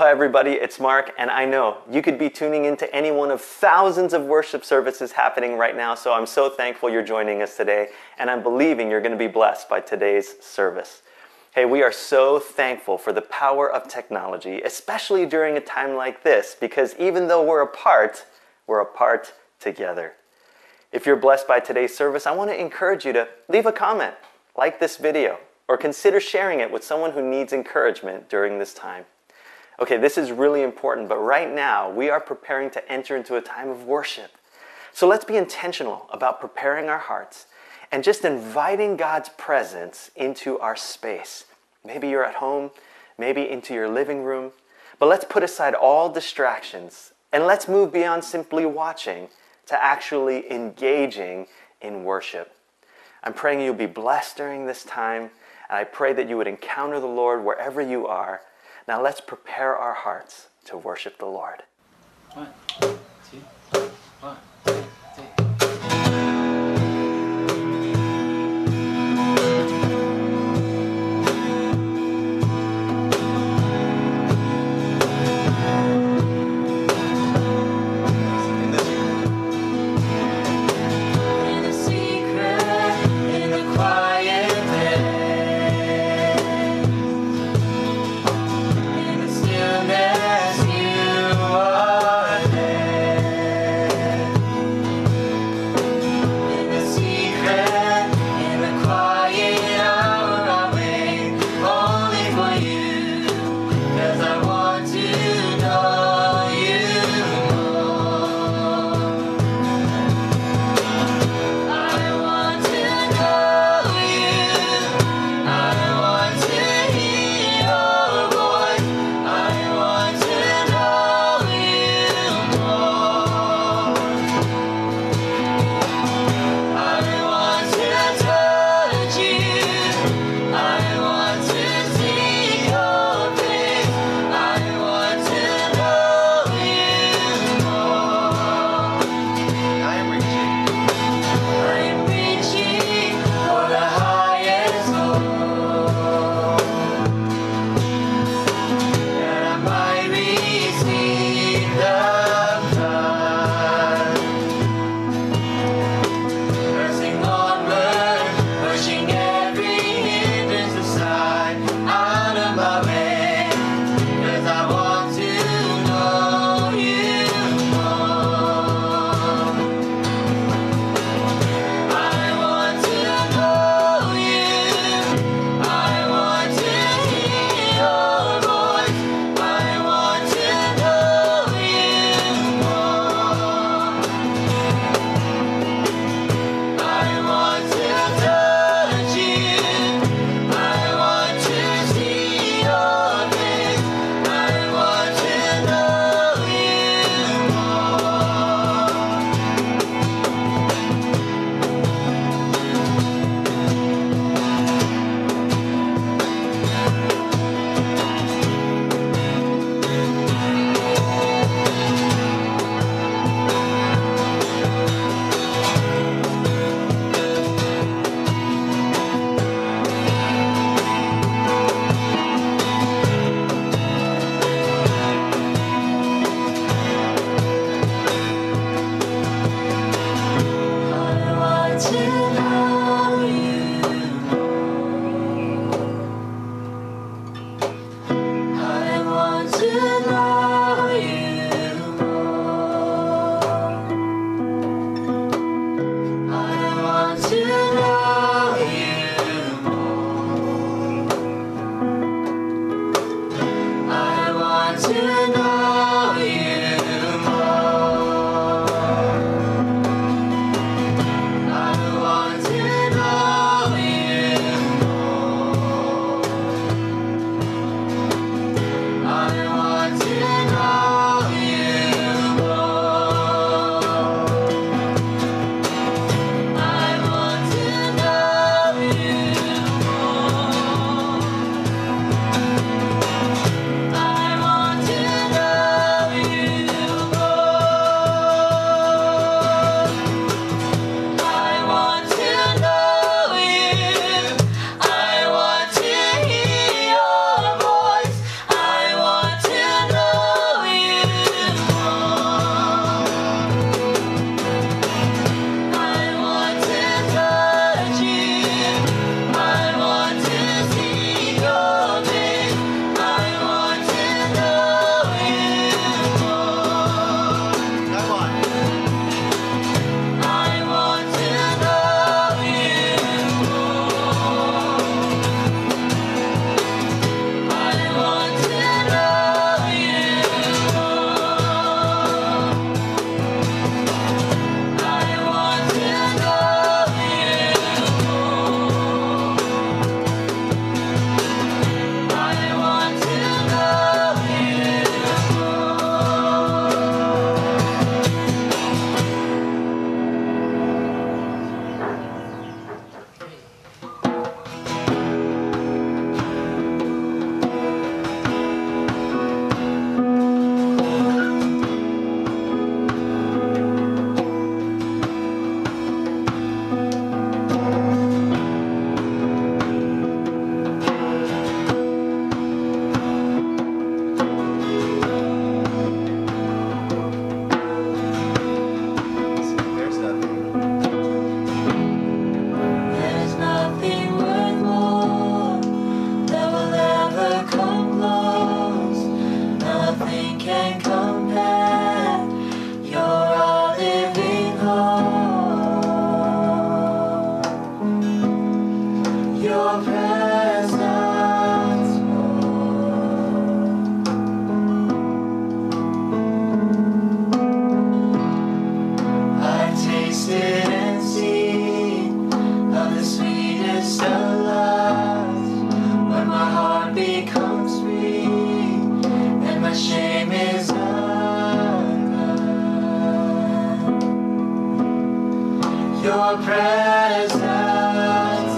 Aloha everybody, it's Mark, and I know you could be tuning into any one of thousands of worship services happening right now, so I'm so thankful you're joining us today, and I'm believing you're going to be blessed by today's service. Hey, we are so thankful for the power of technology, especially during a time like this, because even though we're apart together. If you're blessed by today's service, I want to encourage you to leave a comment, like this video, or consider sharing it with someone who needs encouragement during this time. Okay, this is really important, but right now we are preparing to enter into a time of worship. So let's be intentional about preparing our hearts and just inviting God's presence into our space. Maybe you're at home, maybe into your living room, but let's put aside all distractions and let's move beyond simply watching to actually engaging in worship. I'm praying you'll be blessed during this time, and I pray that you would encounter the Lord wherever you are. Now let's prepare our hearts to worship the Lord. 1, 2, 1, 2, 3. I want to your presence,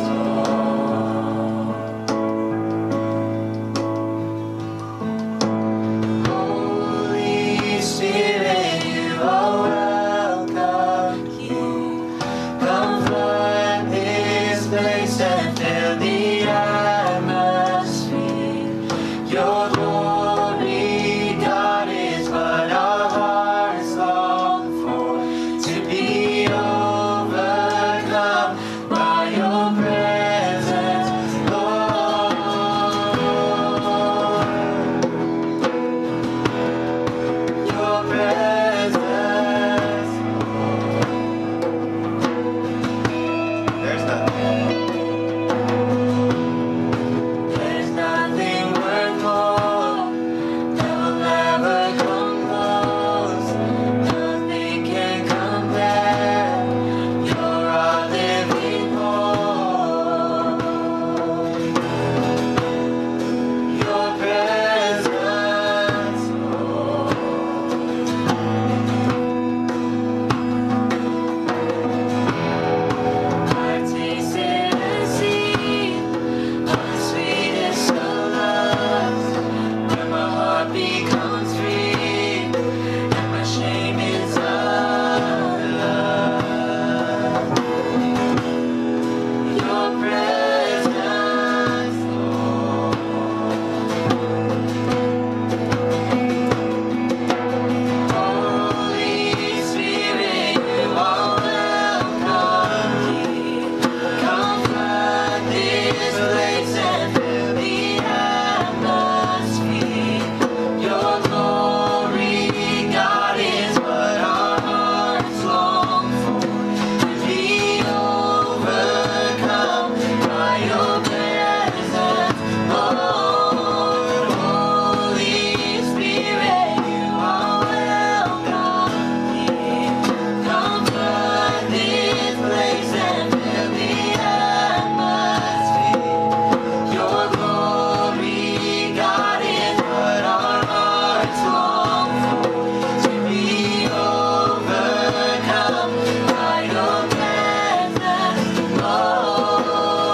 Lord. Holy Spirit, you are welcome here. Come flood this place and fill the atmosphere. Your glory, God, is what our hearts long for. To be overcome by your presence, Lord. Your presence, there's nothing worth more that will ever come close. Nothing can compare. You're our living hope. Your presence, I've tasted and seen of the sweetest of loves, where my heart becomes free and my shame is undone. Your presence, Holy Spirit, you are welcome here. Come flood this place and fill the atmosphere. Your glory, God, is what our hearts long for. To be overcome by your presence, Lord. Holy Spirit, you are welcome here. Come flood this place and fill the atmosphere. Your glory, God, is what our hearts long for. To be overcome by your presence, Lord.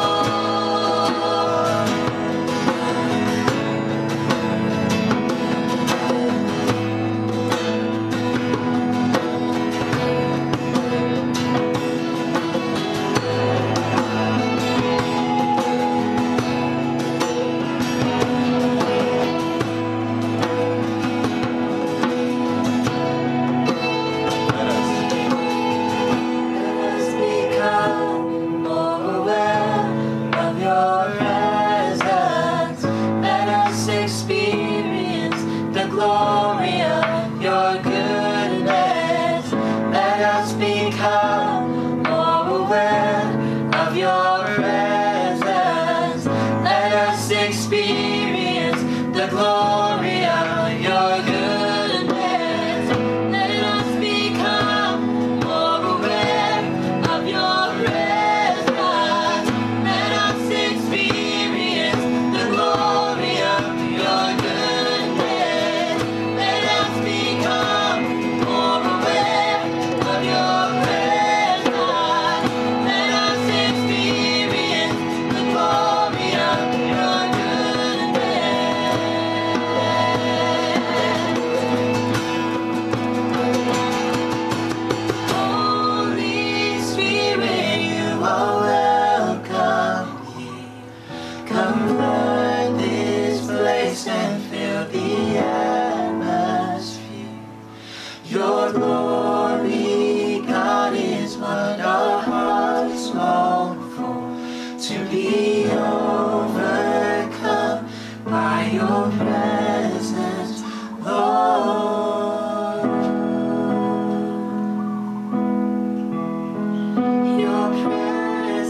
Let us become more aware of your presence. Let us experience the glory of your goodness. Let us become more aware of your presence. Let us experience the glory of your goodness. Let us become more aware of your presence. Let us experience the glory of your goodness. Let us become more aware of your presence. Let us experience the glory of your goodness. Holy Spirit, you are welcome here. Come flood this place and fill the atmosphere. Your glory, God, is what our hearts long for. To be overcome by your presence, Lord. Your presence.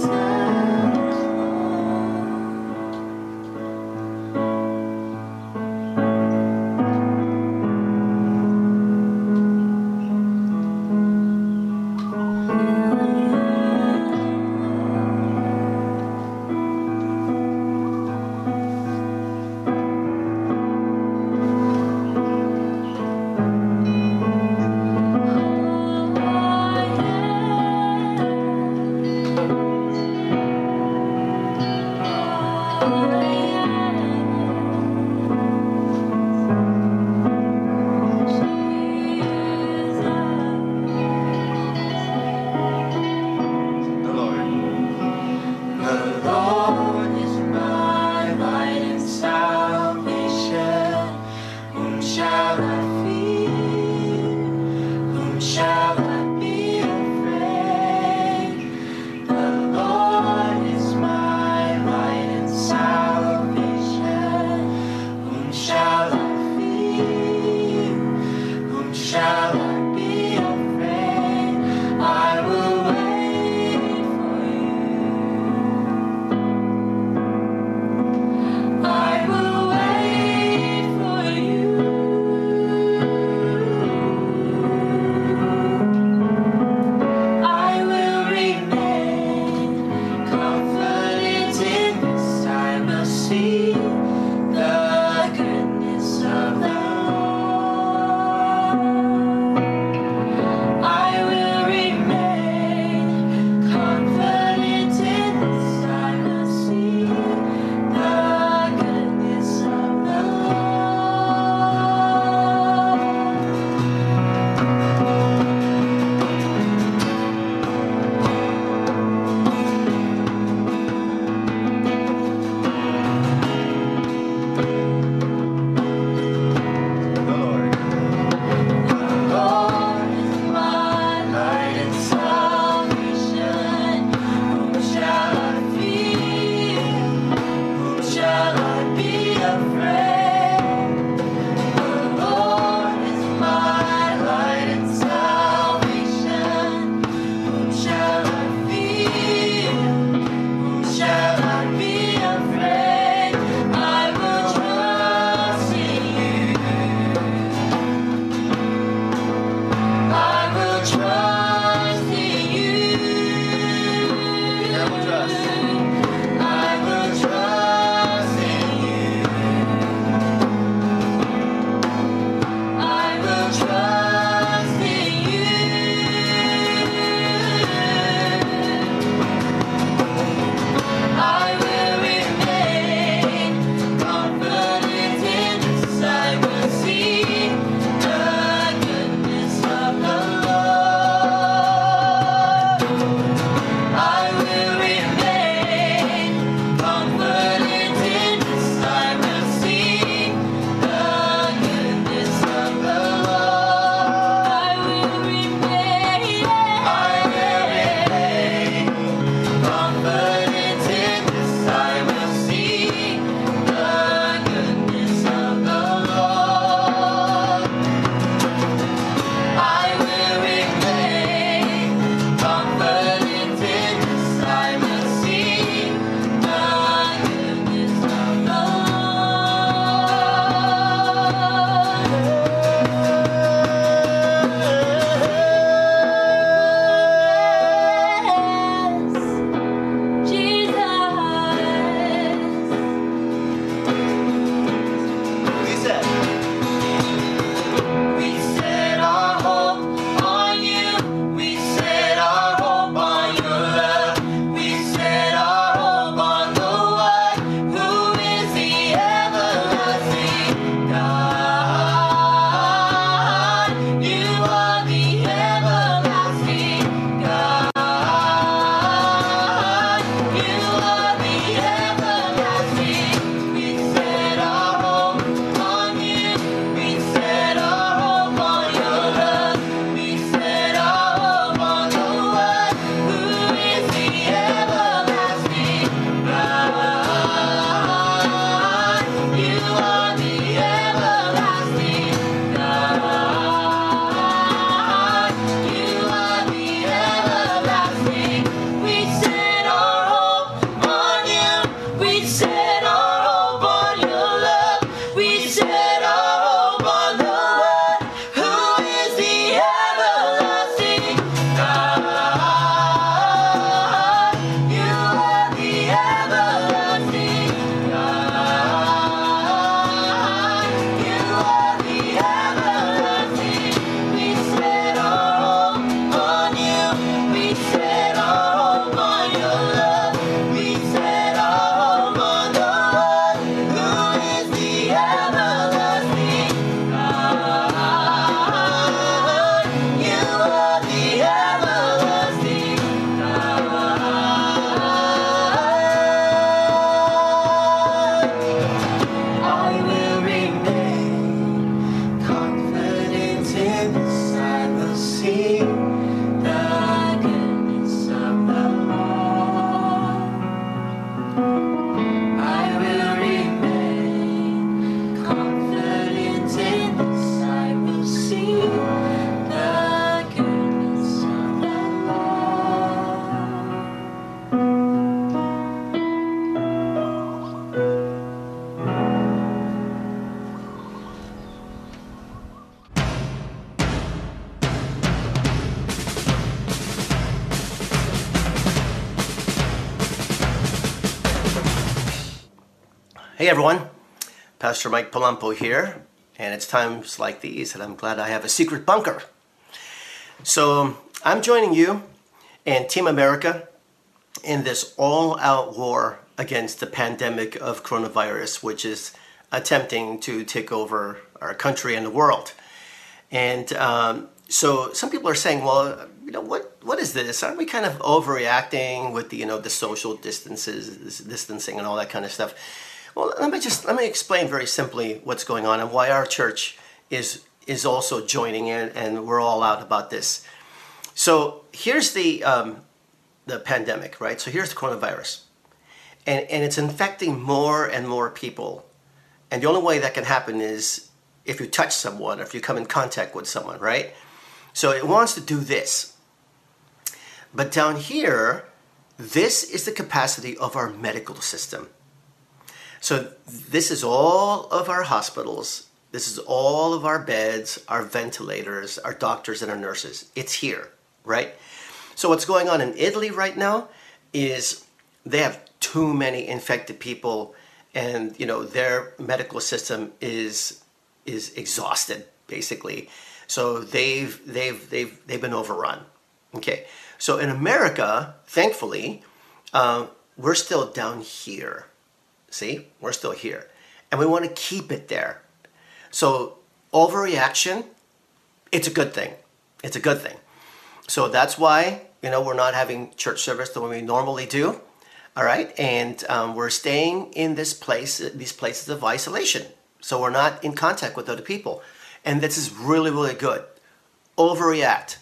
Hey everyone, Pastor Mike Palumpo here, and it's times like these that I'm glad I have a secret bunker. So I'm joining you and Team America in this all-out war against the pandemic of coronavirus, which is attempting to take over our country and the world. And so some people are saying, well, what is this? Aren't we kind of overreacting with the social distancing and all that kind of stuff? Well, let me explain very simply what's going on and why our church is also joining in, and we're all out about this. So here's the pandemic, right? So here's the coronavirus, and it's infecting more and more people. And the only way that can happen is if you touch someone, or if you come in contact with someone, right? So it wants to do this. But down here, this is the capacity of our medical system. So this is all of our hospitals. This is all of our beds, our ventilators, our doctors, and our nurses. It's here, right? So what's going on in Italy right now is they have too many infected people, and their medical system is exhausted, basically. So they've been overrun. Okay. So in America, thankfully, we're still down here. See, we're still here, and we want to keep it there. So overreaction, it's a good thing. It's a good thing. So that's why we're not having church service the way we normally do. All right, and we're staying in these places of isolation. So we're not in contact with other people, and this is really, really good. Overreact,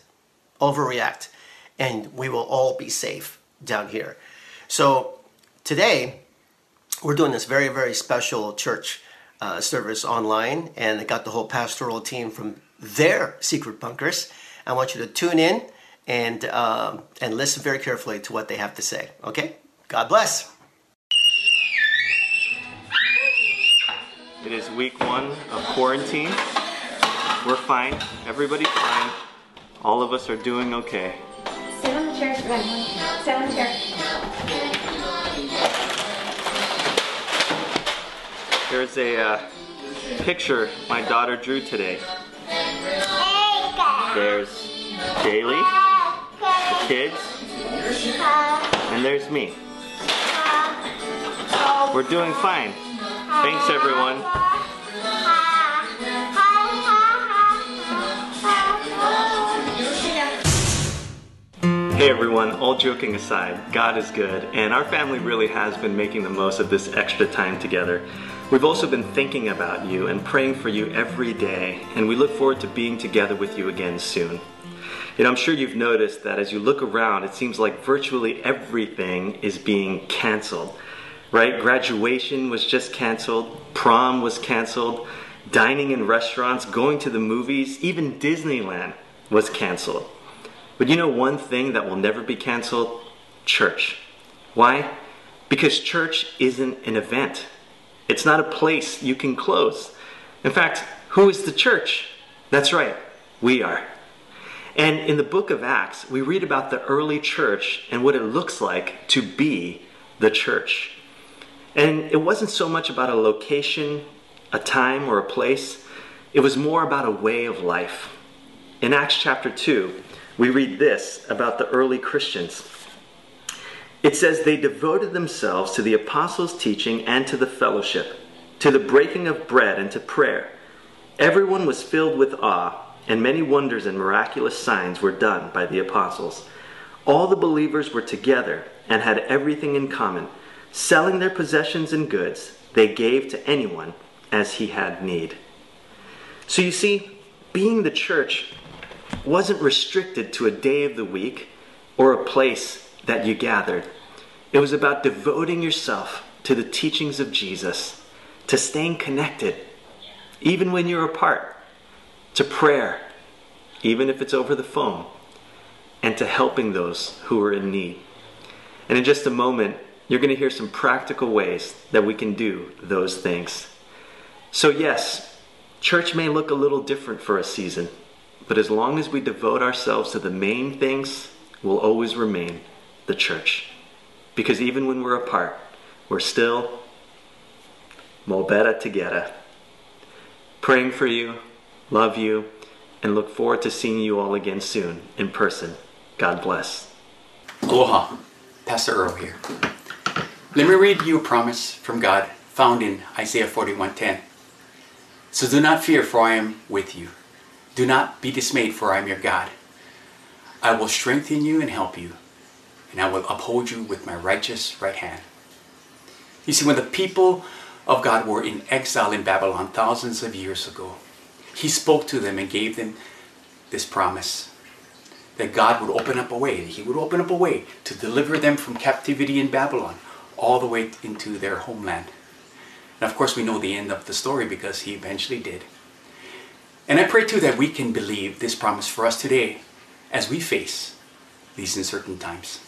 and we will all be safe down here. So today, we're doing this very, very special church service online, and I got the whole pastoral team from their secret bunkers. I want you to tune in and listen very carefully to what they have to say. Okay? God bless. It is week 1 of quarantine. We're fine. Everybody's fine. All of us are doing okay. Sit on the chair. Sit on the chair. There's a picture my daughter drew today. There's Daly, the kids, and there's me. We're doing fine. Thanks, everyone. Hey everyone, all joking aside, God is good, and our family really has been making the most of this extra time together. We've also been thinking about you and praying for you every day, and we look forward to being together with you again soon. I'm sure you've noticed that as you look around, it seems like virtually everything is being canceled, right? Graduation was just canceled, prom was canceled, dining in restaurants, going to the movies, even Disneyland was canceled. But one thing that will never be canceled? Church. Why? Because church isn't an event. It's not a place you can close. In fact, who is the church? That's right, we are. And in the book of Acts, we read about the early church and what it looks like to be the church. And it wasn't so much about a location, a time, or a place. It was more about a way of life. In Acts chapter 2, we read this about the early Christians. It says, they devoted themselves to the apostles' teaching and to the fellowship, to the breaking of bread and to prayer. Everyone was filled with awe, and many wonders and miraculous signs were done by the apostles. All the believers were together and had everything in common. Selling their possessions and goods, they gave to anyone as he had need. So you see, being the church wasn't restricted to a day of the week or a place that you gathered. It was about devoting yourself to the teachings of Jesus, to staying connected, even when you're apart, to prayer, even if it's over the phone, and to helping those who are in need. And in just a moment, you're going to hear some practical ways that we can do those things. So yes, church may look a little different for a season, but as long as we devote ourselves to the main things, we'll always remain the church. Because even when we're apart, we're still Mobeta together. Praying for you, love you, and look forward to seeing you all again soon in person. God bless. Aloha, Pastor Earl here. Let me read you a promise from God found in Isaiah 41:10. So do not fear, for I am with you. Do not be dismayed, for I am your God. I will strengthen you and help you, and I will uphold you with my righteous right hand. You see, when the people of God were in exile in Babylon thousands of years ago, He spoke to them and gave them this promise that God would open up a way. He would open up a way to deliver them from captivity in Babylon all the way into their homeland. And of course, we know the end of the story because He eventually did. And I pray too that we can believe this promise for us today as we face these uncertain times.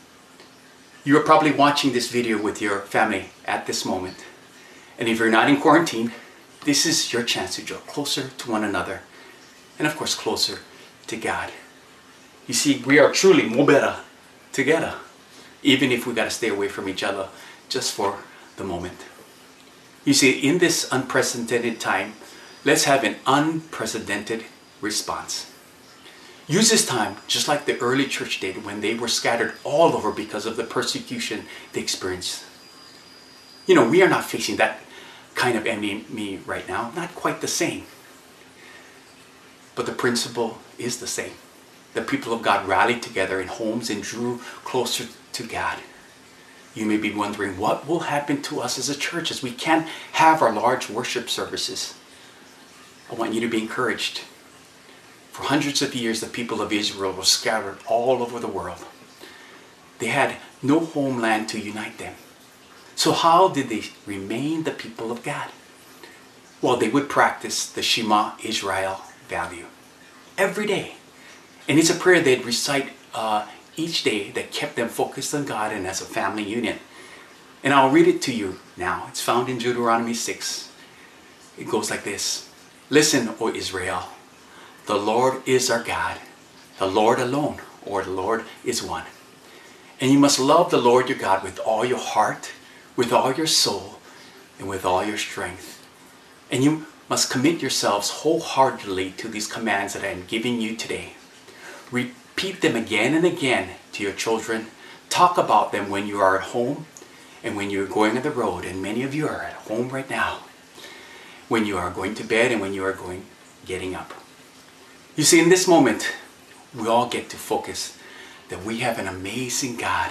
You are probably watching this video with your family at this moment. And if you're not in quarantine, this is your chance to draw closer to one another. And of course, closer to God. You see, we are truly mobeta together, even if we got to stay away from each other just for the moment. You see, in this unprecedented time, let's have an unprecedented response. Use this time just like the early church did when they were scattered all over because of the persecution they experienced. You know, we are not facing that kind of enemy right now, not quite the same. But the principle is the same. The people of God rallied together in homes and drew closer to God. You may be wondering, what will happen to us as a church as we can't have our large worship services? I want you to be encouraged. For hundreds of years, the people of Israel were scattered all over the world. They had no homeland to unite them. So how did they remain the people of God? Well, they would practice the Shema Israel value every day. And it's a prayer they'd recite each day that kept them focused on God and as a family unit. And I'll read it to you now. It's found in Deuteronomy 6. It goes like this. Listen, O Israel, the Lord is our God, the Lord alone, or the Lord is one. And you must love the Lord your God with all your heart, with all your soul, and with all your strength. And you must commit yourselves wholeheartedly to these commands that I am giving you today. Repeat them again and again to your children. Talk about them when you are at home and when you're going on the road. And many of you are at home right now. When you are going to bed and when you are getting up. You see, in this moment, we all get to focus that we have an amazing God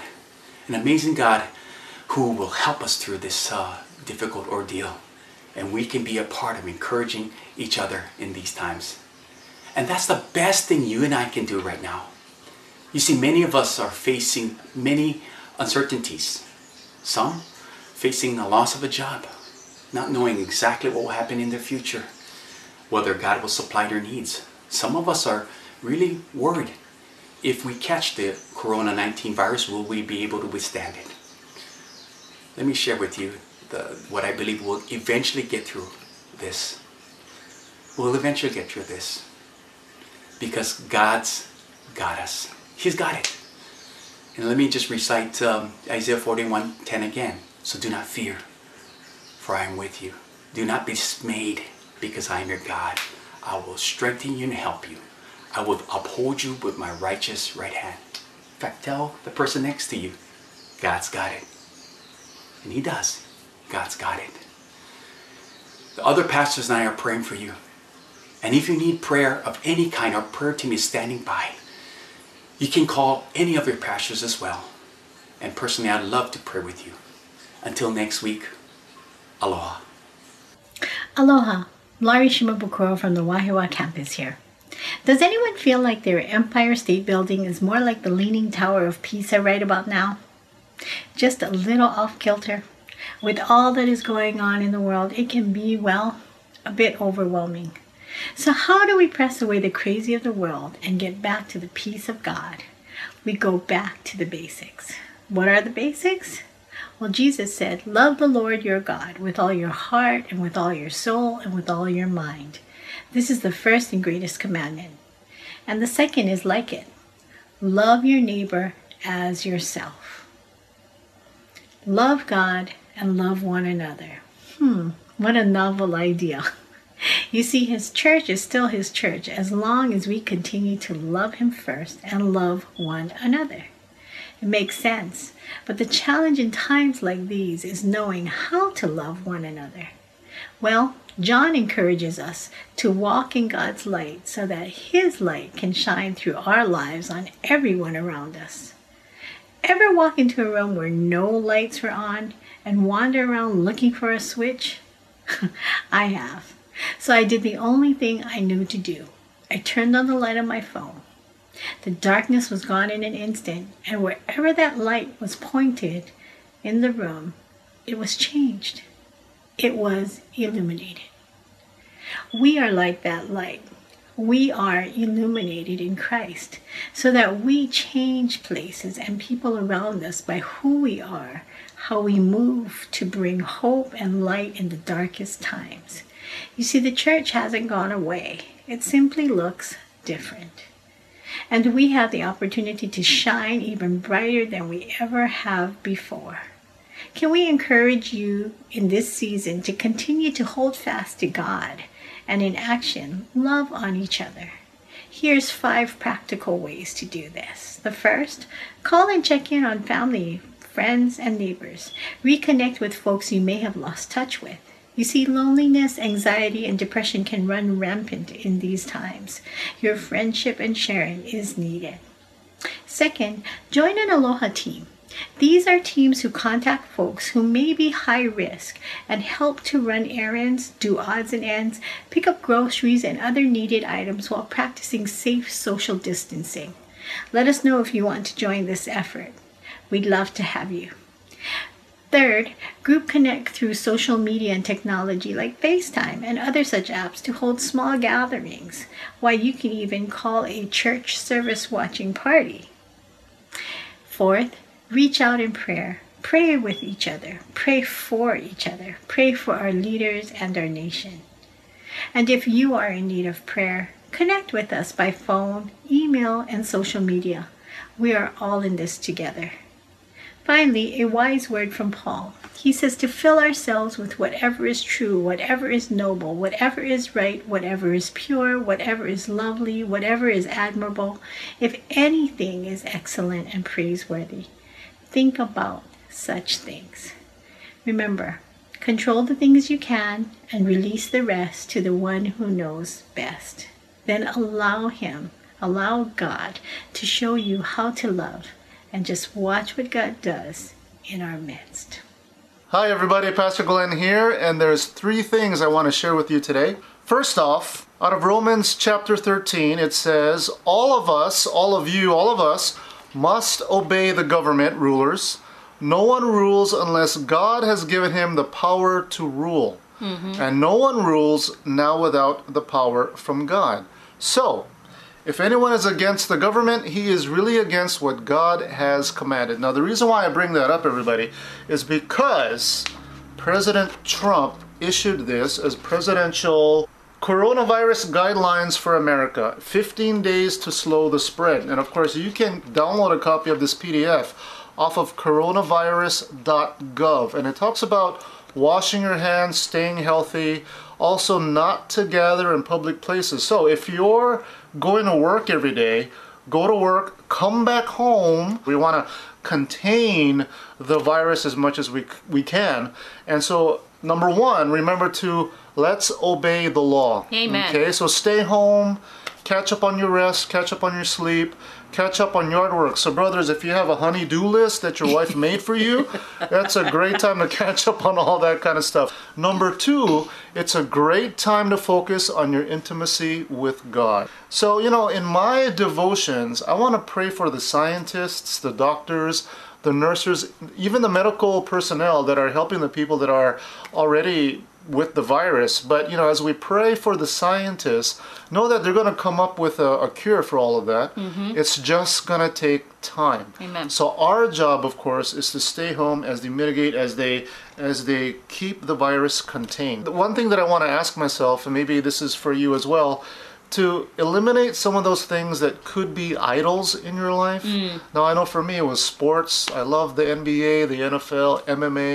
who will help us through this difficult ordeal. And we can be a part of encouraging each other in these times. And that's the best thing you and I can do right now. You see, many of us are facing many uncertainties. Some facing the loss of a job, not knowing exactly what will happen in their future, whether God will supply their needs. Some of us are really worried. If we catch the Corona-19 virus, will we be able to withstand it? Let me share with you what I believe will eventually get through this. We'll eventually get through this. Because God's got us. He's got it. And let me just recite Isaiah 41:10 again. So do not fear, for I am with you. Do not be dismayed, because I am your God. I will strengthen you and help you. I will uphold you with my righteous right hand. In fact, tell the person next to you, God's got it. And He does. God's got it. The other pastors and I are praying for you. And if you need prayer of any kind, our prayer team is standing by. You can call any of your pastors as well. And personally, I'd love to pray with you. Until next week, aloha. Aloha. Laurie Shimabukuro from the Wahiawa campus here. Does anyone feel like their Empire State Building is more like the Leaning Tower of Pisa right about now? Just a little off-kilter? With all that is going on in the world, it can be, well, a bit overwhelming. So how do we press away the crazy of the world and get back to the peace of God? We go back to the basics. What are the basics? Well, Jesus said, love the Lord your God with all your heart and with all your soul and with all your mind. This is the first and greatest commandment. And the second is like it. Love your neighbor as yourself. Love God and love one another. What a novel idea. You see, his church is still his church as long as we continue to love him first and love one another. It makes sense, but the challenge in times like these is knowing how to love one another. Well, John encourages us to walk in God's light so that his light can shine through our lives on everyone around us. Ever walk into a room where no lights were on and wander around looking for a switch? I have. So I did the only thing I knew to do. I turned on the light on my phone. The darkness was gone in an instant, and wherever that light was pointed in the room, it was changed. It was illuminated. We are like that light. We are illuminated in Christ so that we change places and people around us by who we are, how we move to bring hope and light in the darkest times. You see, the church hasn't gone away. It simply looks different. And we have the opportunity to shine even brighter than we ever have before. Can we encourage you in this season to continue to hold fast to God and in action, love on each other? Here's 5 practical ways to do this. The first, call and check in on family, friends, and neighbors. Reconnect with folks you may have lost touch with. You see, loneliness, anxiety, and depression can run rampant in these times. Your friendship and sharing is needed. Second, join an Aloha team. These are teams who contact folks who may be high risk and help to run errands, do odds and ends, pick up groceries and other needed items while practicing safe social distancing. Let us know if you want to join this effort. We'd love to have you. Third, group connect through social media and technology like FaceTime and other such apps to hold small gatherings. Why, you can even call a church service watching party. Fourth, reach out in prayer. Pray with each other. Pray for each other. Pray for our leaders and our nation. And if you are in need of prayer, connect with us by phone, email, and social media. We are all in this together. Finally, a wise word from Paul. He says to fill ourselves with whatever is true, whatever is noble, whatever is right, whatever is pure, whatever is lovely, whatever is admirable. If anything is excellent and praiseworthy, think about such things. Remember, control the things you can and release the rest to the one who knows best. Then allow God to show you how to love, and just watch what God does in our midst. Hi everybody, Pastor Glenn here, and there's 3 things I want to share with you today. First off, out of Romans chapter 13, it says, all of us must obey the government rulers. No one rules unless God has given him the power to rule. And no one rules now without the power from God. So, if anyone is against the government, he is really against what God has commanded. Now, the reason why I bring that up, everybody, is because President Trump issued this as presidential coronavirus guidelines for America. 15 days to slow the spread. And of course, you can download a copy of this PDF off of coronavirus.gov. And it talks about washing your hands, staying healthy, also not to gather in public places. So if you're going to work every day, go to work, come back home. We want to contain the virus as much as we can. And so, number 1, remember to let's obey the law. Amen. Okay, so stay home, catch up on your rest, catch up on your sleep, catch up on yard work. So brothers, if you have a honey-do list that your wife made for you, that's a great time to catch up on all that kind of stuff. Number 2, it's a great time to focus on your intimacy with God. So, in my devotions, I want to pray for the scientists, the doctors, the nurses, even the medical personnel that are helping the people that are already with the virus. But as we pray for the scientists, know that they're going to come up with a cure for all of that. It's just going to take time. Amen. So our job, of course, is to stay home as they mitigate, as they keep the virus contained. The one thing that I want to ask myself, and maybe this is for you as well, to eliminate some of those things that could be idols in your life. Now, I know for me it was sports. I love the NBA, the NFL, MMA,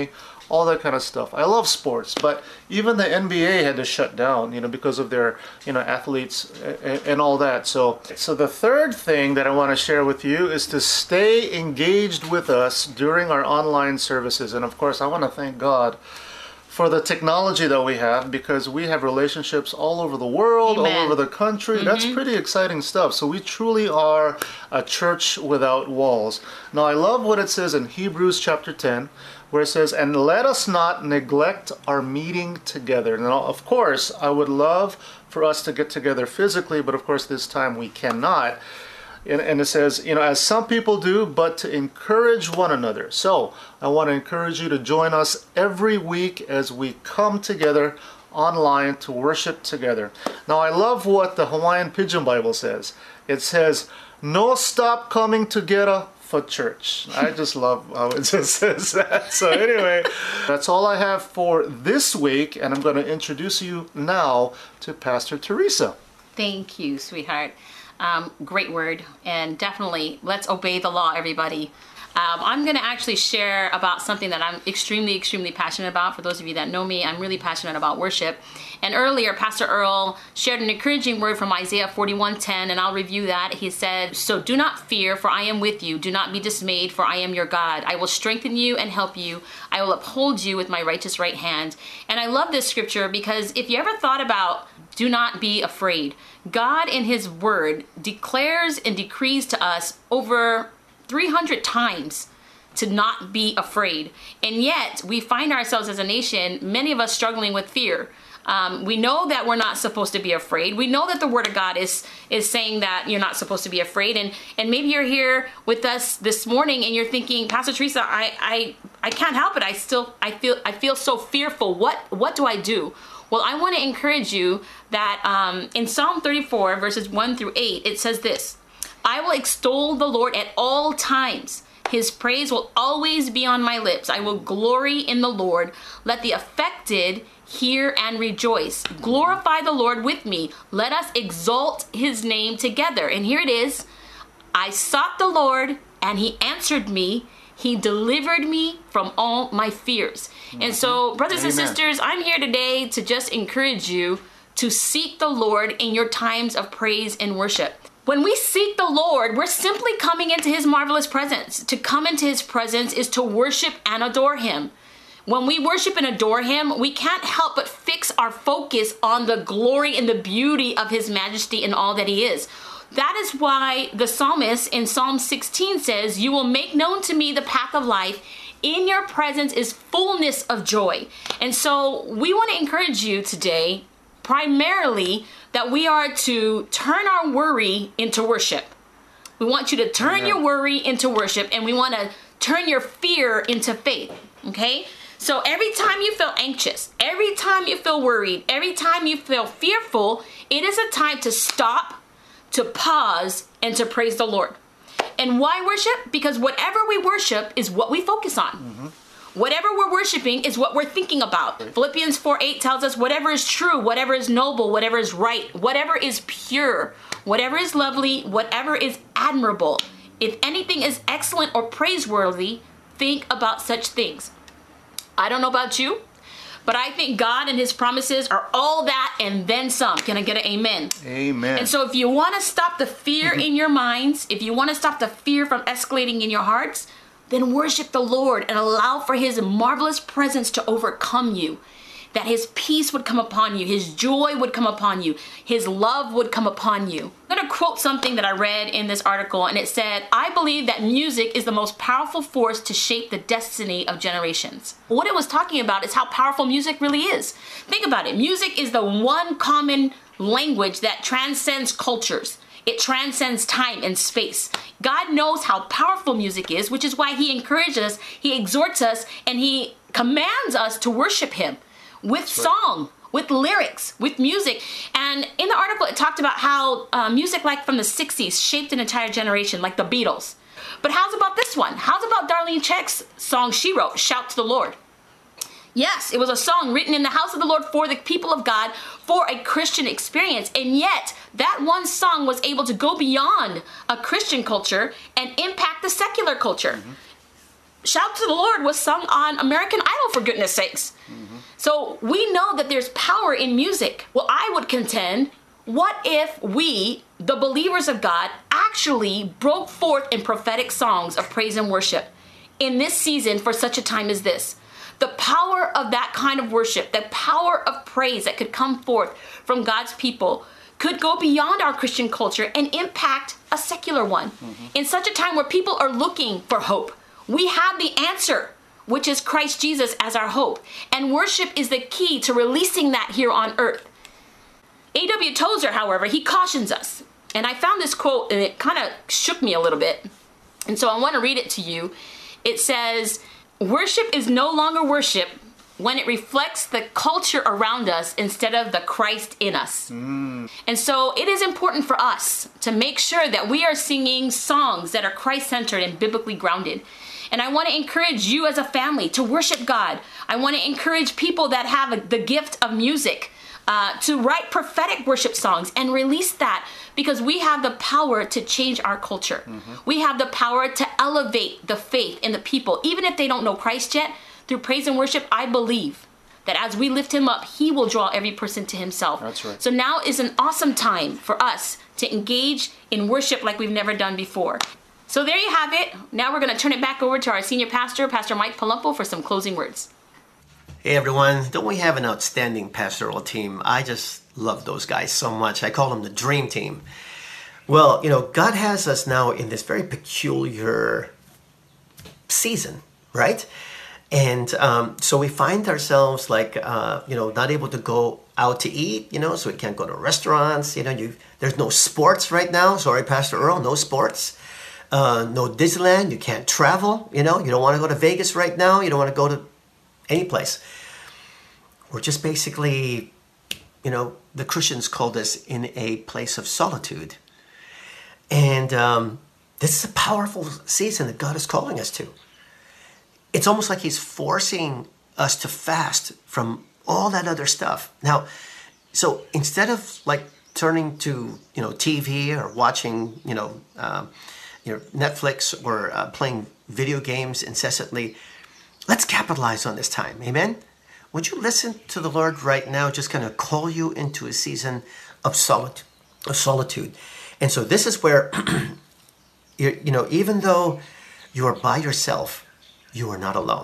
all that kind of stuff. I love sports, but even the NBA had to shut down, because of their, athletes and all that. So the third thing that I want to share with you is to stay engaged with us during our online services. And of course, I want to thank God for the technology that we have, because we have relationships all over the world, Amen. all over the country. That's pretty exciting stuff. So we truly are a church without walls. Now, I love what it says in Hebrews chapter 10, where it says, "And let us not neglect our meeting together." Now, of course, I would love for us to get together physically, but of course this time we cannot. And it says, as some people do, but to encourage one another. So I want to encourage you to join us every week as we come together online to worship together. Now, I love what the Hawaiian Pidgin Bible says. It says, "No stop coming together for church." I just love how it just says that. So anyway, that's all I have for this week, and I'm going to introduce you now to Pastor Teresa. Thank you, sweetheart. Great word, and definitely let's obey the law, everybody. I'm going to actually share about something that I'm extremely, extremely passionate about. For those of you that know me, I'm really passionate about worship. And earlier, Pastor Earl shared an encouraging word from Isaiah 41:10, and I'll review that. He said, "So do not fear, for I am with you. Do not be dismayed, for I am your God. I will strengthen you and help you. I will uphold you with my righteous right hand." And I love this scripture because if you ever thought about do not be afraid, God in his word declares and decrees to us over 300 times to not be afraid. And yet we find ourselves as a nation, many of us struggling with fear. We know that we're not supposed to be afraid. We know that the word of God is saying that you're not supposed to be afraid. And maybe you're here with us this morning and you're thinking, "Pastor Teresa, I can't help it. I feel so fearful. What do I do?" Well, I want to encourage you that in Psalm 34, verses 1 through 8, it says this: "I will extol the Lord at all times. His praise will always be on my lips. I will glory in the Lord. Let the afflicted hear and rejoice. Glorify the Lord with me. Let us exalt his name together." And here it is: "I sought the Lord, and he answered me. He delivered me from all my fears." And so, brothers and Amen. sisters, I'm here today to just encourage you to seek the Lord in your times of praise and worship. When we seek the Lord, we're simply coming into his marvelous presence. To come into his presence is to worship and adore him. When we worship and adore him, we can't help but fix our focus on the glory and the beauty of his majesty and all that he is. That is why the psalmist in Psalm 16 says, "You will make known to me the path of life. In your presence is fullness of joy." And so we want to encourage you today, primarily, that we are to turn our worry into worship. We want you to turn your worry into worship, and we want to turn your fear into faith. Okay? So every time you feel anxious, every time you feel worried, every time you feel fearful, it is a time to stop, to pause, and to praise the Lord. And why worship? Because whatever we worship is what we focus on. Whatever we're worshiping is what we're thinking about. Philippians 4:8 tells us whatever is true, whatever is noble, whatever is right, whatever is pure, whatever is lovely, whatever is admirable, if anything is excellent or praiseworthy, think about such things. I don't know about you, but I think God and his promises are all that and then some. Can I get an amen? Amen. And so if you want to stop the fear in your minds, if you want to stop the fear from escalating in your hearts, then worship the Lord and allow for his marvelous presence to overcome you. That his peace would come upon you, his joy would come upon you, his love would come upon you. I'm going to quote something that I read in this article, and it said, "I believe that music is the most powerful force to shape the destiny of generations." What it was talking about is how powerful music really is. Think about it. Music is the one common language that transcends cultures. It transcends time and space. God knows how powerful music is, which is why he encourages us, he exhorts us, and he commands us to worship him with song, with lyrics, with music. And in the article, it talked about how music like from the 60s shaped an entire generation, like the Beatles. But how's about this one? How's about Darlene Check's song she wrote, "Shout to the Lord"? Yes, it was a song written in the house of the Lord for the people of God, for a Christian experience. And yet, that one song was able to go beyond a Christian culture and impact the secular culture. Shout to the Lord was sung on American Idol, for goodness sakes. So we know that there's power in music. Well, I would contend, what if we, the believers of God, actually broke forth in prophetic songs of praise and worship in this season for such a time as this? The power of that kind of worship, the power of praise that could come forth from God's people could go beyond our Christian culture and impact a secular one. In such a time where people are looking for hope, we have the answer, which is Christ Jesus as our hope. And worship is the key to releasing that here on earth. A.W. Tozer, however, he cautions us. And I found this quote and it kind of shook me a little bit. And so I want to read it to you. It says, "Worship is no longer worship when it reflects the culture around us instead of the Christ in us." And so it is important for us to make sure that we are singing songs that are Christ-centered and biblically grounded. And I want to encourage you as a family to worship God. I want to encourage people that have the gift of music to write prophetic worship songs and release that, because we have the power to change our culture. We have the power to elevate the faith in the people. Even if they don't know Christ yet, through praise and worship, I believe that as we lift him up, he will draw every person to himself. That's right. So now is an awesome time for us to engage in worship like we've never done before. So there you have it. Now we're going to turn it back over to our senior pastor, Pastor Mike Palumbo, for some closing words. Hey everyone, don't we have an outstanding pastoral team? I just love those guys so much. I call them the dream team. Well, God has us now in this very peculiar season, right? And so we find ourselves like, not able to go out to eat, so we can't go to restaurants, there's no sports right now. Sorry, Pastor Earl, no sports. No Disneyland, you can't travel, you don't want to go to Vegas right now, you don't want to go to any place. We're just basically, the Christians called us in a place of solitude. And this is a powerful season that God is calling us to. It's almost like he's forcing us to fast from all that other stuff. Now, so instead of like turning to, TV or watching, Netflix or playing video games incessantly, let's capitalize on this time. Amen? Would you listen to the Lord right now, just kind of call you into a season of solitude. And so this is where, even though you are by yourself, you are not alone.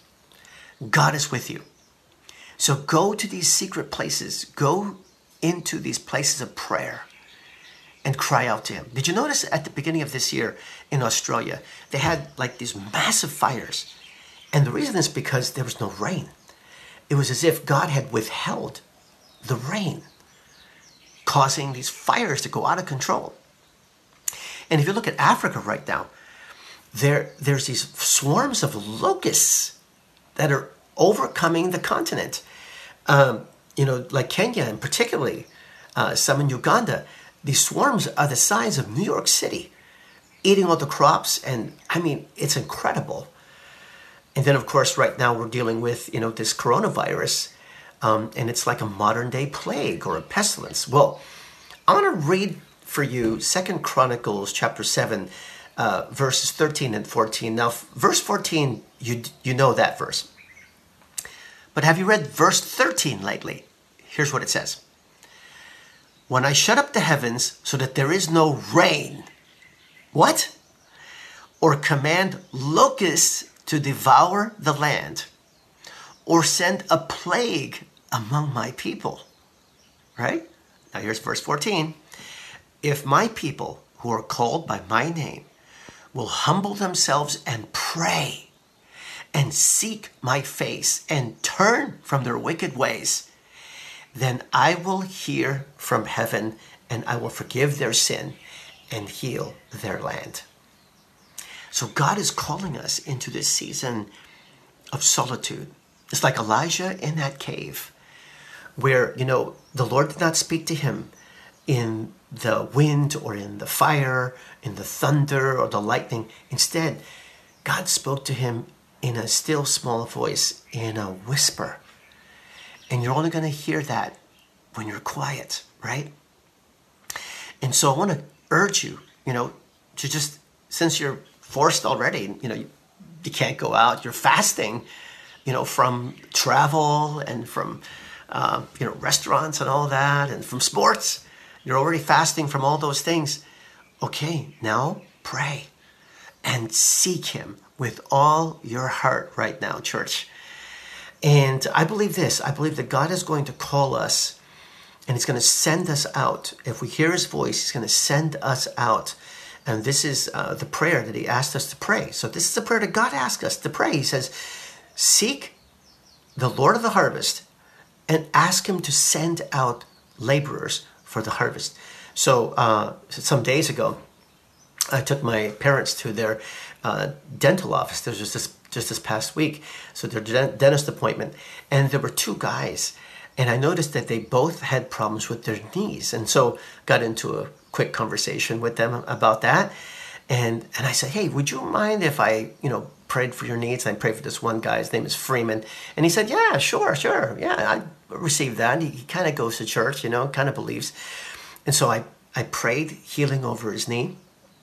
God is with you. So go to these secret places. Go into these places of prayer and cry out to him. Did you notice at the beginning of this year in Australia, they had like these massive fires? And the reason is because there was no rain. It was as if God had withheld the rain, causing these fires to go out of control. And if you look at Africa right now, there's these swarms of locusts that are overcoming the continent. Like Kenya and particularly some in Uganda, these swarms are the size of New York City, eating all the crops. And I mean, it's incredible. And then, of course, right now we're dealing with, this coronavirus, and it's like a modern day plague or a pestilence. Well, I want to read for you 2 Chronicles chapter 7, verses 13 and 14. Now, verse 14, you know that verse. But have you read verse 13 lately? Here's what it says. When I shut up the heavens so that there is no rain, what? Or command locusts to devour the land, or send a plague among my people. Right? Now here's verse 14. If my people who are called by my name will humble themselves and pray and seek my face and turn from their wicked ways, then I will hear from heaven and I will forgive their sin and heal their land. So God is calling us into this season of solitude. It's like Elijah in that cave where, the Lord did not speak to him in the wind or in the fire, in the thunder or the lightning. Instead, God spoke to him in a still small voice, in a whisper. And you're only going to hear that when you're quiet, right? And so I want to urge you, to just, since you're forced already, You can't go out. You're fasting, from travel and from, restaurants and all that, and from sports. You're already fasting from all those things. Okay, now pray and seek him with all your heart right now, church. And I believe this. I believe that God is going to call us, and he's going to send us out. If we hear his voice, he's going to send us out. And this is the prayer that he asked us to pray. So this is the prayer that God asked us to pray. He says, seek the Lord of the harvest and ask him to send out laborers for the harvest. So some days ago, I took my parents to their dental office. This was just this past week. So their dentist appointment. And there were two guys. And I noticed that they both had problems with their knees. And so got into a quick conversation with them about that. And I said, hey, would you mind if I, prayed for your needs? And I prayed for this one guy. His name is Freeman. And he said, yeah, sure. Yeah, I received that. He kind of goes to church, kind of believes. And so I prayed healing over his knee.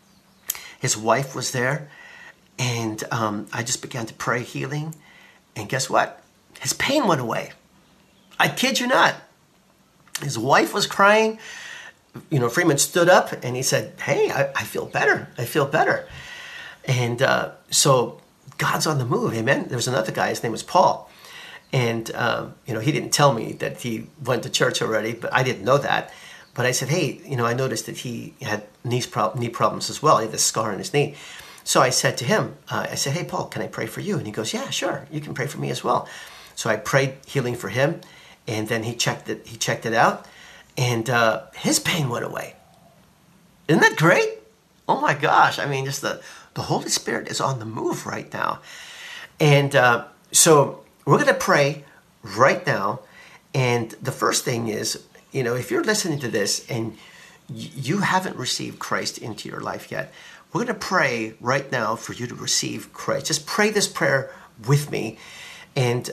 His wife was there. And I just began to pray healing. And guess what? His pain went away. I kid you not. His wife was crying. Freeman stood up and he said, hey, I feel better. I feel better. And so God's on the move. Amen. There was another guy. His name was Paul. And, he didn't tell me that he went to church already, but I didn't know that. But I said, hey, I noticed that he had knee problems as well. He had this scar on his knee. So I said to him, I said, hey, Paul, can I pray for you? And he goes, yeah, sure. You can pray for me as well. So I prayed healing for him. And then he checked it out, and his pain went away. Isn't that great? Oh my gosh. I mean, just the Holy Spirit is on the move right now. And so we're going to pray right now. And the first thing is, if you're listening to this and you haven't received Christ into your life yet, we're going to pray right now for you to receive Christ. Just pray this prayer with me. And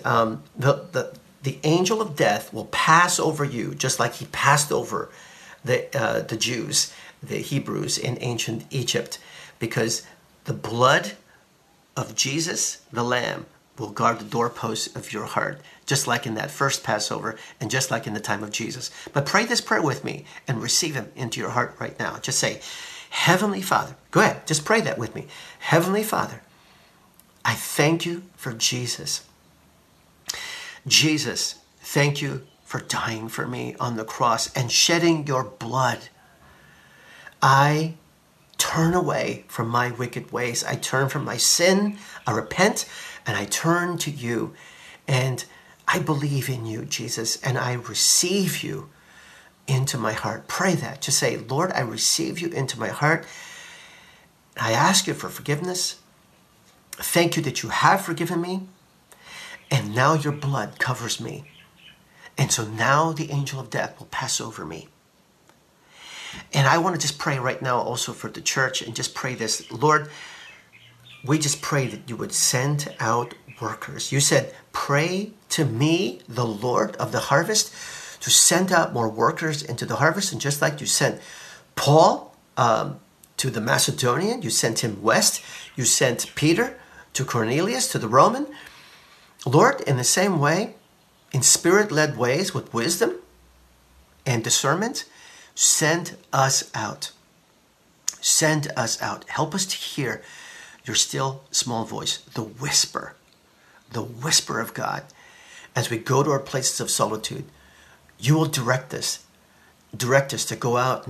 the angel of death will pass over you just like he passed over the Jews, the Hebrews in ancient Egypt, because the blood of Jesus, the Lamb, will guard the doorposts of your heart, just like in that first Passover and just like in the time of Jesus. But pray this prayer with me and receive him into your heart right now. Just say, Heavenly Father, go ahead, just pray that with me. Heavenly Father, I thank you for Jesus. Jesus, thank you for dying for me on the cross and shedding your blood. I turn away from my wicked ways. I turn from my sin. I repent and I turn to you. And I believe in you, Jesus, and I receive you into my heart. Pray that. Just say, Lord, I receive you into my heart. I ask you for forgiveness. Thank you that you have forgiven me. And now your blood covers me. And so now the angel of death will pass over me. And I want to just pray right now also for the church and just pray this. Lord, we just pray that you would send out workers. You said, pray to me, the Lord of the harvest, to send out more workers into the harvest. And just like you sent Paul to the Macedonian, you sent him west. You sent Peter to Cornelius, to the Roman. Lord, in the same way, in spirit-led ways with wisdom and discernment, send us out. Send us out. Help us to hear your still small voice, the whisper of God. As we go to our places of solitude, you will direct us to go out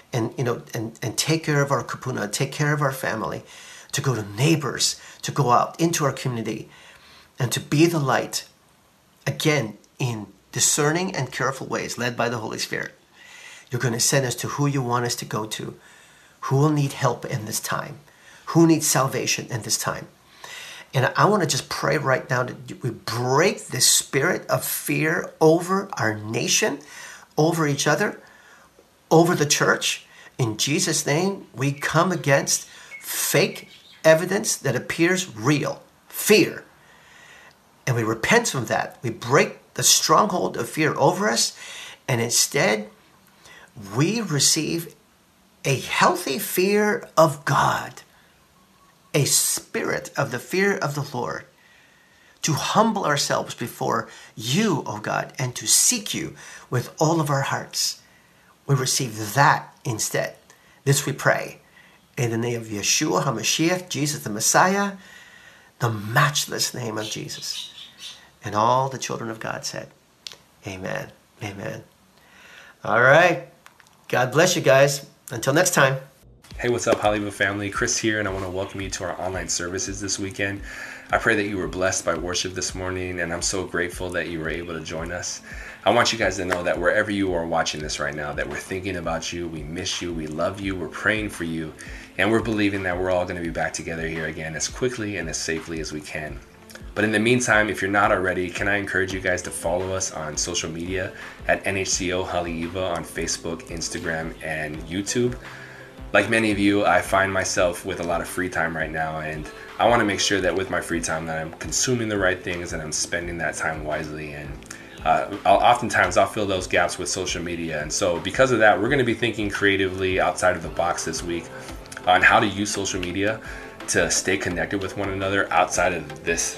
and take care of our kupuna, take care of our family, to go to neighbors, to go out into our community, and to be the light, again, in discerning and careful ways, led by the Holy Spirit. You're going to send us to who you want us to go to, who will need help in this time, who needs salvation in this time. And I want to just pray right now that we break this spirit of fear over our nation, over each other, over the church. In Jesus' name, we come against fake evidence that appears real, fear. And we repent from that. We break the stronghold of fear over us. And instead, we receive a healthy fear of God. a spirit of the fear of the Lord, to humble ourselves before you, O God, and to seek you with all of our hearts. We receive that instead. This we pray in the name of Yeshua HaMashiach, Jesus the Messiah, the matchless name of Jesus. And all the children of God said, amen, amen. All right. God bless you guys. Until next time. Hey, what's up, Hollywood family? Chris here, and I want to welcome you to our online services this weekend. I pray that you were blessed by worship this morning, and I'm so grateful that you were able to join us. I want you guys to know that wherever you are watching this right now, that we're thinking about you, we miss you, we love you, we're praying for you, and we're believing that we're all going to be back together here again as quickly and as safely as we can. But in the meantime, if you're not already, can I encourage you guys to follow us on social media at NHCO Haleiwa on Facebook, Instagram, and YouTube. Like many of you, I find myself with a lot of free time right now, and I want to make sure that with my free time that I'm consuming the right things and I'm spending that time wisely. And oftentimes I'll fill those gaps with social media. And so because of that, we're going to be thinking creatively outside of the box this week on how to use social media to stay connected with one another outside of this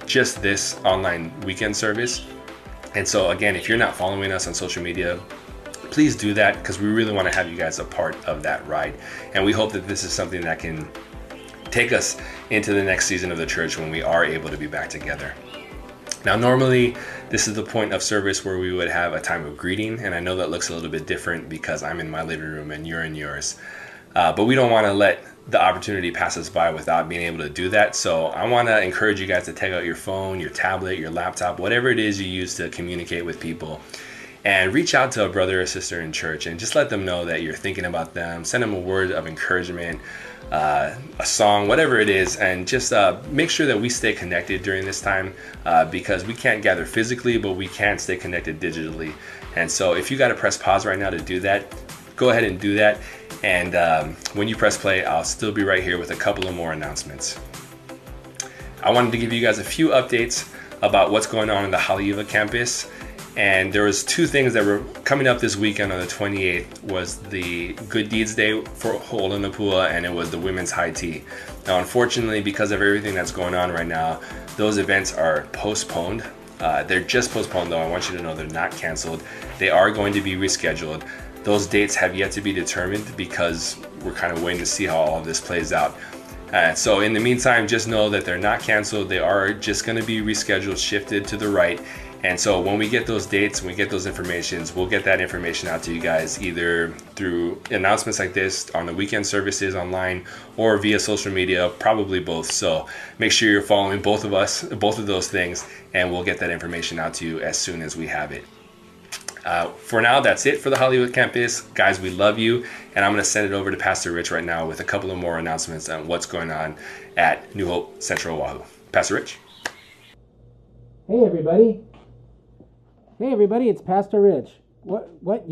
online weekend service. And so again, if you're not following us on social media, please do that, because we really want to have you guys a part of that ride. And we hope that this is something that can take us into the next season of the church when we are able to be back together. Now, normally this is the point of service where we would have a time of greeting, and I know that looks a little bit different because I'm in my living room and you're in yours. But we don't want to let the opportunity pass us by without being able to do that. So I want to encourage you guys to take out your phone, your tablet, your laptop, whatever it is you use to communicate with people, and reach out to a brother or sister in church and just let them know that you're thinking about them. Send them a word of encouragement, a song, whatever it is, and just make sure that we stay connected during this time, because we can't gather physically, but we can stay connected digitally. And so if you got to press pause right now to do that, go ahead and do that. And when you press play, I'll still be right here with a couple of more announcements. I wanted to give you guys a few updates about what's going on in the Haleiwa campus. And there was two things that were coming up this weekend. On the 28th was the Good Deeds Day for Ho'ola Napua, and it was the Women's High Tea. Now, unfortunately, because of everything that's going on right now, those events are postponed. They're just postponed, though. I want you to know they're not canceled. They are going to be rescheduled. Those dates have yet to be determined because we're kind of waiting to see how all of this plays out. So in the meantime, just know that they're not canceled. They are just going to be rescheduled, shifted to the right. And so when we get those dates, when we get those informations, we'll get that information out to you guys either through announcements like this on the weekend services online or via social media, probably both. So make sure you're following both of those things, and we'll get that information out to you as soon as we have it. For now, that's it for the Hollywood campus. Guys, we love you, and I'm going to send it over to Pastor Rich right now with a couple of more announcements on what's going on at New Hope Central Oahu. Pastor Rich. Hey everybody, it's Pastor Rich. What,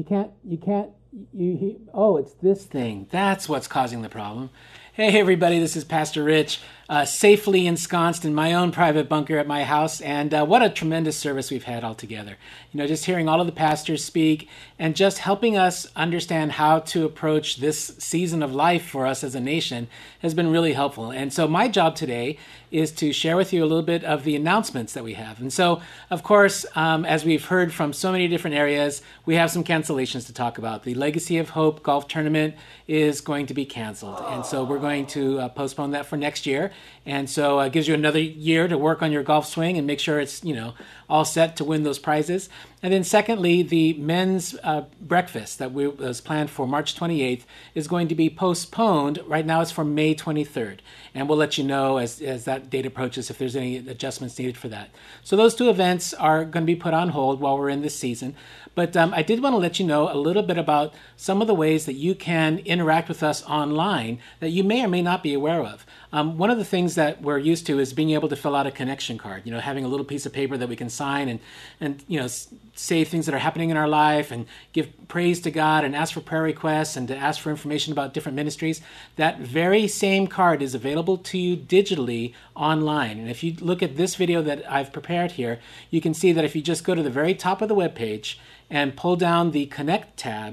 it's this thing. That's what's causing the problem. Hey everybody, this is Pastor Rich, safely ensconced in my own private bunker at my house, and what a tremendous service we've had all together. You know, just hearing all of the pastors speak and just helping us understand how to approach this season of life for us as a nation has been really helpful. And so my job today is to share with you a little bit of the announcements that we have. And so, of course, as we've heard from so many different areas, we have some cancellations to talk about. The Legacy of Hope golf tournament is going to be canceled. And so we're going to postpone that for next year. And so it gives you another year to work on your golf swing and make sure it's, all set to win those prizes. And then secondly, the men's breakfast that was planned for March 28th is going to be postponed. Right now it's for May 23rd. And we'll let you know as that date approaches if there's any adjustments needed for that. So those two events are going to be put on hold while we're in this season. But I did want to let you know a little bit about some of the ways that you can interact with us online that you may or may not be aware of. One of the things that we're used to is being able to fill out a connection card, having a little piece of paper that we can sign and say things that are happening in our life and give praise to God and ask for prayer requests and to ask for information about different ministries. That very same card is available to you digitally online. And if you look at this video that I've prepared here, you can see that if you just go to the very top of the webpage and pull down the Connect tab,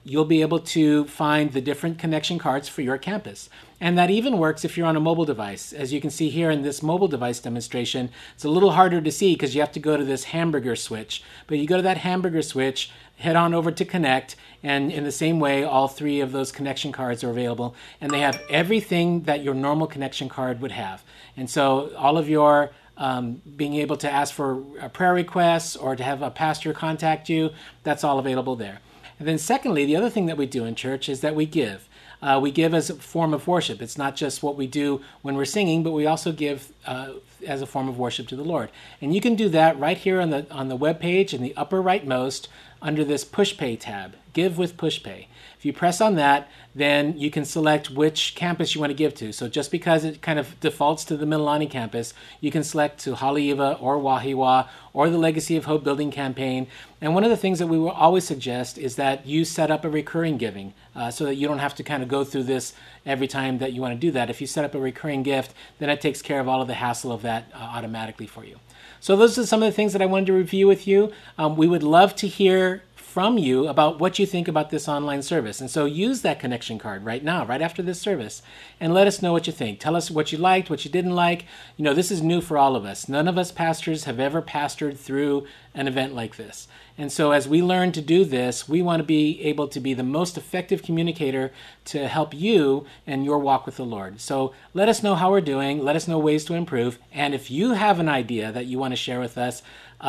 you'll be able to find the different connection cards for your campus. And that even works if you're on a mobile device. As you can see here in this mobile device demonstration, it's a little harder to see because you have to go to this hamburger switch. But you go to that hamburger switch, head on over to Connect, and in the same way, all 3 of those connection cards are available. And they have everything that your normal connection card would have. And so all of your being able to ask for prayer requests or to have a pastor contact you, that's all available there. And then secondly, the other thing that we do in church is that we give. We give as a form of worship. It's not just what we do when we're singing, but we also give as a form of worship to the Lord. And you can do that right here on the web page in the upper rightmost under this PushPay tab, Give with PushPay. If you press on that, then you can select which campus you want to give to. So just because it kind of defaults to the Mililani campus, you can select to Haleiwa or Wahiawa or the Legacy of Hope Building Campaign. And one of the things that we will always suggest is that you set up a recurring giving so that you don't have to kind of go through this every time that you want to do that. If you set up a recurring gift, then it takes care of all of the hassle of that automatically for you. So those are some of the things that I wanted to review with you. We would love to hear from you about what you think about this online service. And so use that connection card right now, right after this service, and let us know what you think. Tell us what you liked, what you didn't like. You know, this is new for all of us. None of us pastors have ever pastored through an event like this. And so as we learn to do this, we want to be able to be the most effective communicator to help you in your walk with the Lord. So let us know how we're doing. Let us know ways to improve. And if you have an idea that you want to share with us,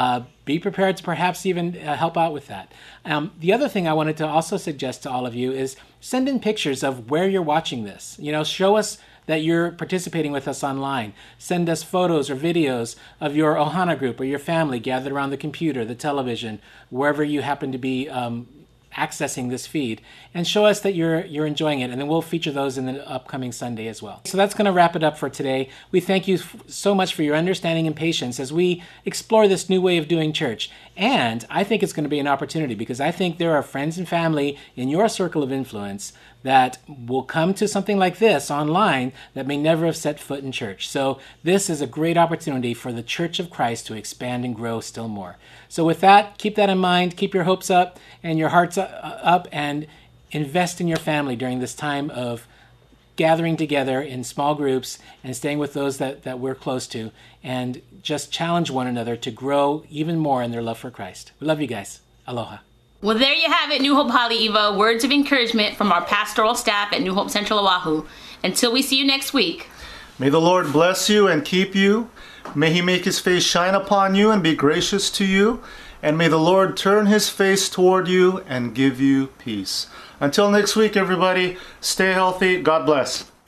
be prepared to perhaps even help out with that. The other thing I wanted to also suggest to all of you is send in pictures of where you're watching this. You know, show us that you're participating with us online. Send us photos or videos of your Ohana group or your family gathered around the computer, the television, wherever you happen to be accessing this feed, and show us that you're enjoying it, and then we'll feature those in the upcoming Sunday as well. So that's going to wrap it up for today. We thank you so much for your understanding and patience as we explore this new way of doing church. And I think it's going to be an opportunity because I think there are friends and family in your circle of influence that will come to something like this online that may never have set foot in church. So this is a great opportunity for the Church of Christ to expand and grow still more. So with that, keep that in mind, keep your hopes up and your hearts up, and invest in your family during this time of gathering together in small groups and staying with those that we're close to, and just challenge one another to grow even more in their love for Christ. We love you guys. Aloha. Well, there you have it, New Hope Haleiwa. Words of encouragement from our pastoral staff at New Hope Central Oahu. Until we see you next week. May the Lord bless you and keep you. May he make his face shine upon you and be gracious to you. And may the Lord turn his face toward you and give you peace. Until next week, everybody, stay healthy. God bless.